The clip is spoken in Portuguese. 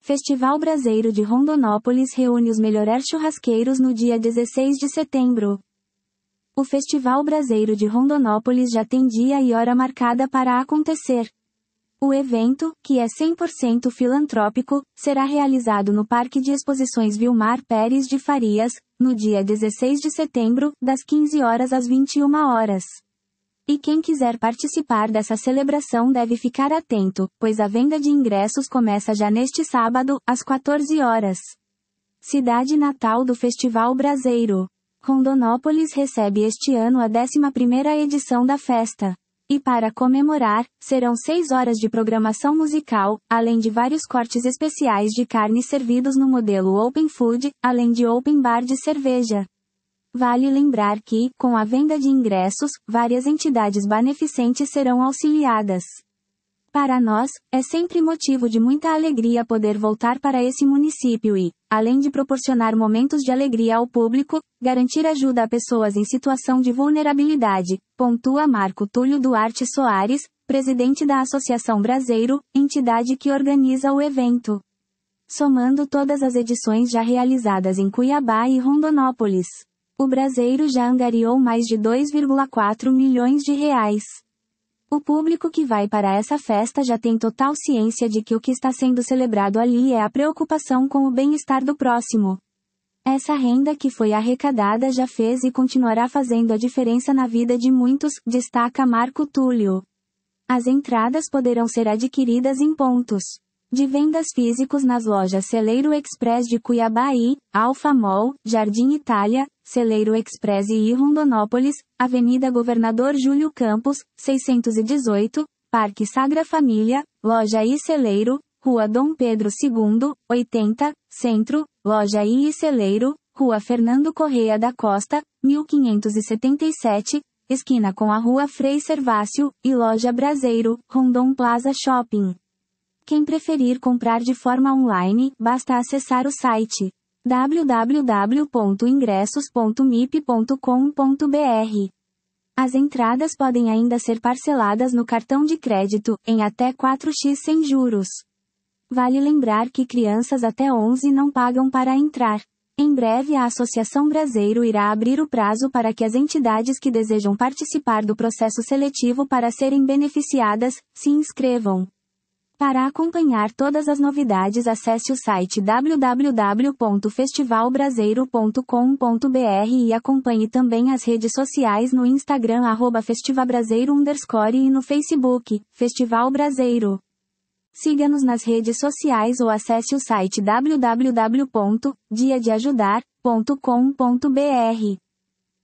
Festival Braseiro de Rondonópolis reúne os melhores churrasqueiros no dia 16 de setembro. O Festival Braseiro de Rondonópolis já tem dia e hora marcada para acontecer. O evento, que é 100% filantrópico, será realizado no Parque de Exposições Vilmar Pérez de Farias, no dia 16 de setembro, das 15 horas às 21 horas. E quem quiser participar dessa celebração deve ficar atento, pois a venda de ingressos começa já neste sábado, às 14 horas. Cidade natal do Festival Braseiro. Rondonópolis recebe este ano a 11ª edição da festa. E para comemorar, serão 6 horas de programação musical, além de vários cortes especiais de carne servidos no modelo Open Food, além de Open Bar de cerveja. Vale lembrar que, com a venda de ingressos, várias entidades beneficentes serão auxiliadas. Para nós, é sempre motivo de muita alegria poder voltar para esse município e, além de proporcionar momentos de alegria ao público, garantir ajuda a pessoas em situação de vulnerabilidade, pontua Marco Túlio Duarte Soares, presidente da Associação Braseiro, entidade que organiza o evento. Somando todas as edições já realizadas em Cuiabá e Rondonópolis, o Braseiro já angariou mais de 2,4 milhões de reais. O público que vai para essa festa já tem total ciência de que o que está sendo celebrado ali é a preocupação com o bem-estar do próximo. Essa renda que foi arrecadada já fez e continuará fazendo a diferença na vida de muitos, destaca Marco Túlio. As entradas poderão ser adquiridas em pontos de vendas físicos nas lojas Celeiro Express de Cuiabá e Alfa Mall, Jardim Itália, Celeiro Express e Rondonópolis, Avenida Governador Júlio Campos, 618, Parque Sagra Família, Loja I Celeiro, Rua Dom Pedro II, 80, Centro, Loja I Celeiro, Rua Fernando Correia da Costa, 1577, esquina com a Rua Frei Servácio, e Loja Braseiro, Rondon Plaza Shopping. Quem preferir comprar de forma online, basta acessar o site www.ingressos.mip.com.br. As entradas podem ainda ser parceladas no cartão de crédito, em até 4x sem juros. Vale lembrar que crianças até 11 não pagam para entrar. Em breve a Associação Braseiro irá abrir o prazo para que as entidades que desejam participar do processo seletivo para serem beneficiadas, se inscrevam. Para acompanhar todas as novidades, acesse o site www.festivalbraseiro.com.br e acompanhe também as redes sociais no Instagram @festivabraseiro_ e no Facebook, Festival Braseiro. Siga-nos nas redes sociais ou acesse o site www.diadeajudar.com.br.